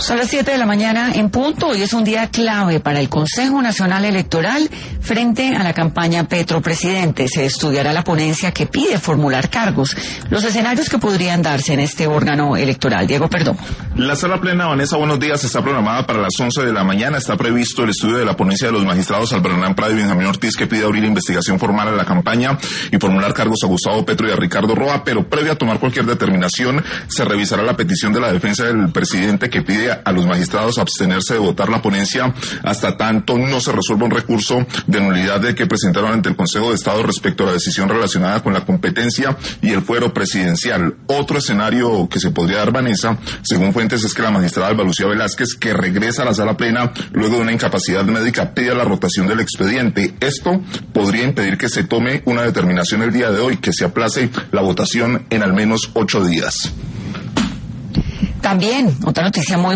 Son las 7 de la mañana en punto y es un día clave para el Consejo Nacional Electoral frente a la campaña Petro Presidente. Se estudiará la ponencia que pide formular cargos, los escenarios que podrían darse en este órgano electoral. Diego Perdomo. La sala plena, Vanessa, buenos días, está programada para las 11 de la mañana. Está previsto el estudio de la ponencia de los magistrados Albernan Prado y Benjamín Ortiz, que pide abrir investigación formal a la campaña y formular cargos a Gustavo Petro y a Ricardo Roa, pero previo a tomar cualquier determinación, se revisará la petición de la defensa del presidente, que pide a los magistrados abstenerse de votar la ponencia hasta tanto no se resuelva un recurso de nulidad que presentaron ante el Consejo de Estado respecto a la decisión relacionada con la competencia y el fuero presidencial. Otro escenario que se podría dar, Vanessa, según fuentes, es que la magistrada Alba Lucía Velázquez, que regresa a la sala plena luego de una incapacidad médica, pide la rotación del expediente. Esto podría impedir que se tome una determinación el día de hoy, que se aplace la votación en al menos 8 días. También, otra noticia muy